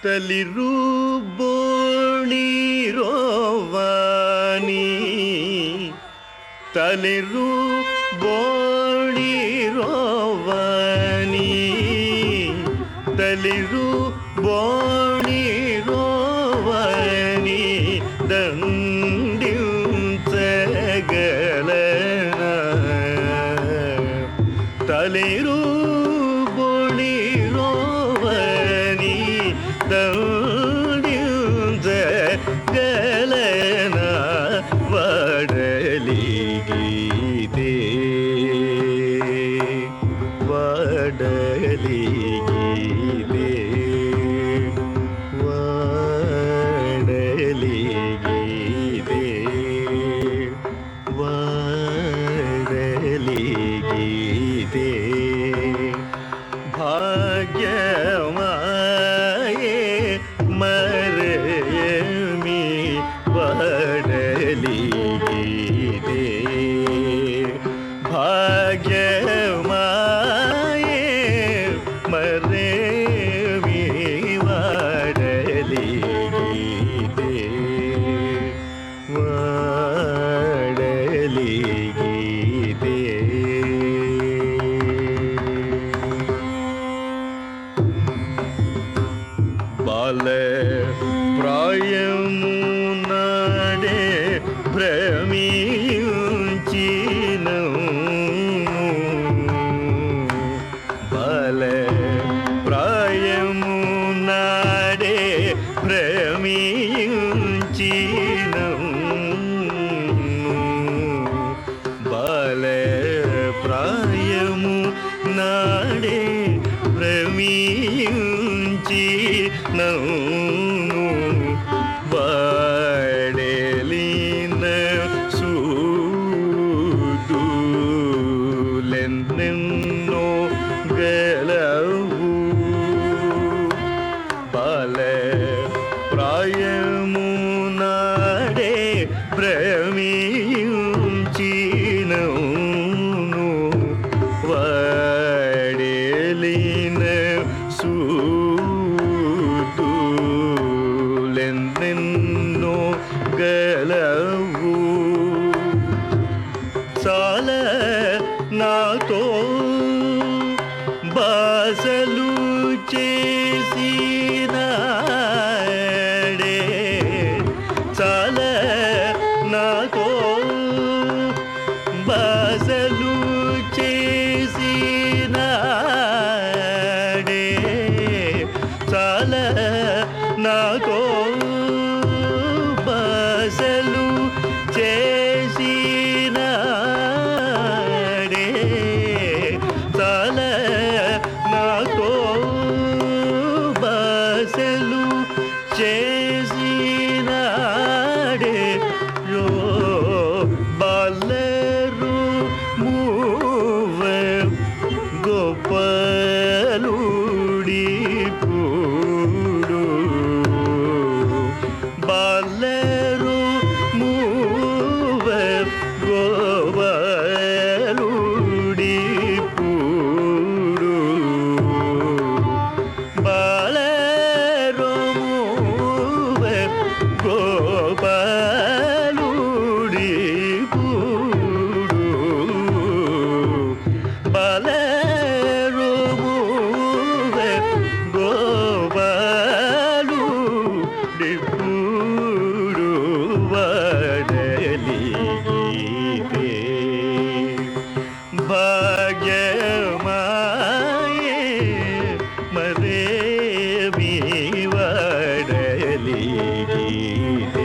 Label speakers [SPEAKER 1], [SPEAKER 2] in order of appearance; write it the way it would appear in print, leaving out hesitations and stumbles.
[SPEAKER 1] ತಲಿರು ಬೋಣಿರೋವಾನಿ ತಲಿರು ಬೋಣಿರೋವಾನಿ ತಲಿರು ಬೋಣಿರೋವಾನಿ ದಂಡಿಂಚಗಲನ ತಲಿರು ಬೋಣಿರೋವಾನಿ ದಂಡಿಂಚಗಲನ ವಡಲಿಗೀತೆ ವಡಲಿಗೀತೆ ವಡಲಿಗೀತೆ ವಡಲಿಗೀತೆ ಭಾಗ್ಯಮಾಯೆ ಮರೆಯಮಿ ವಡಲಿಗೀತೆ ಭಾಗ್ಯಮಾಯೆ ಮರೆಯಮಿ ವಡಲಿಗೀತೆ ವಡಲಿಗೀತೆ ಬಾಲ ಪ್ರಾಯಮು ನಾಡೆ ಭ್ರಮಿಯುಂಚಿನು ಬಾಲ ಪ್ರಾಯಮು ನಾಡೆ ಭ್ರಮಿಯುಂಚಿನು ಬಾಲ ಪ್ರಾಯము నాడే భ్రమించినను వాడెలిన సూదులెన్నెన్నో గలవు బాల ప్రాయము నాడే భ్రమించినను వాడెలిన సూదులెన్నెన్నో గలవు చాల నాతో బాసలు చేసినాడే చాల నాతో బాసలు చేసినాడే చాల నాతో బాసలు చేసినాడే చాల నాతో బాసలు చేసినాడే యో బాలరు మూవ గోపాలుడి పూడు బాలరు మూవ గోపాలుడి పూడు బాలరు మూవ గోపాలుడి పూడు బాలరు మూవ గోపాలుడి పూడు వడలిగీతే భాగ్యమాయే మరేమి వడలిగీతే